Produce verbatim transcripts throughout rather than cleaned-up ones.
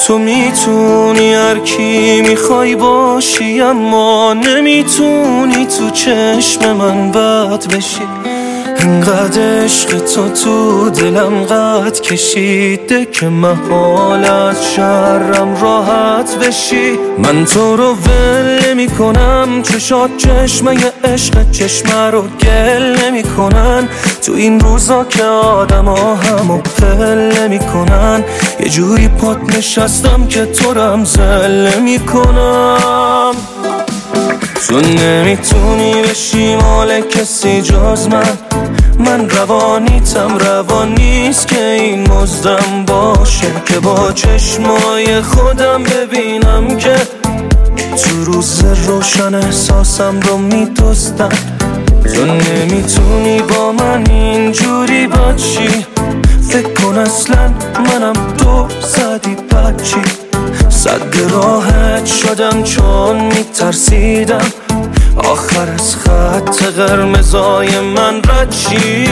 تو میتونی هر کی میخوای باشی، اما نمیتونی تو چشم من بد بشی. اینقدر عشق تو تو دلم قد کشیده که محال از شرم راحت بشی. من تو رو ول نمی کنم، چشات چشمه عشق چشمه رو گل نمی کنن. تو این روزا که آدم ها همو پل نمی کنن، یه جوری پات نشستم که تو رم زل نمی کنم. تو نمیتونی بشی مال کسی جز من، من روانیتم روانیست که این مزدم باشه، که با چشمای خودم ببینم که تو روز روشن احساسم رو میدزدن. تو نمیتونی با من اینجوری باشی، فکر کن اصلا منم تو زدی بچی. صد راحت شدم چون میترسیدم آخر از خط قرمزای من رد شی.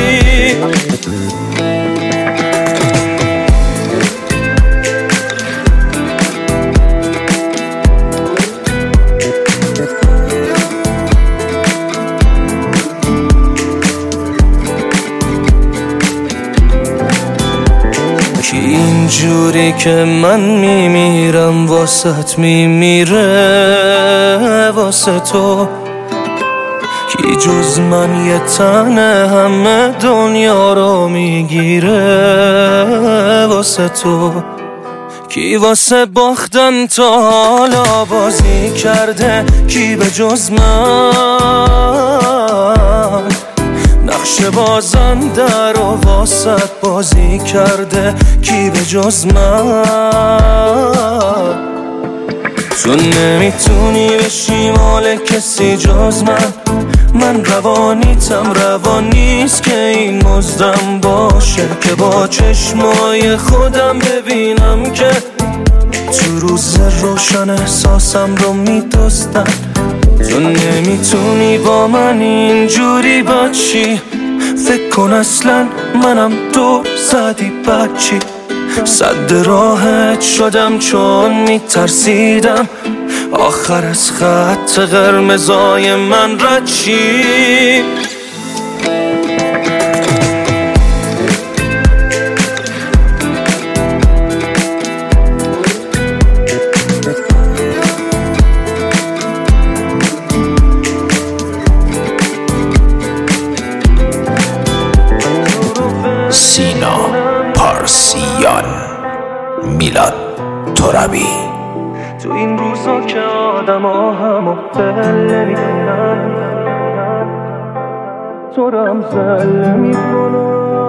کی اینجوری که من میمیرم واسط میمیره واسه تو، کی جز من یه تنه همه دنیا رو میگیره واسه تو. کی واسه باختن تا حالا بازی کرده، کی به جز من نقش بازنده رو واسط بازی کرده، کی به جز من. تو نمیتونی بشی مال کسی جز من، من روانیتم روانیست که این مزدم باشه، که با چشمای خودم ببینم که تو روز روشن احساسم رو میدزدن. تو نمیتونی با من اینجوری باشی، فکر کن اصلا منم تو زدی بچی. صد راحت شدم چون میترسیدم آخر از خط قرمزای من رد شی. سینا پارسیان، میلاد ترابی. تو این روزا که آدم ها همو پل نمی کنن، تو رم زل نمی کنن.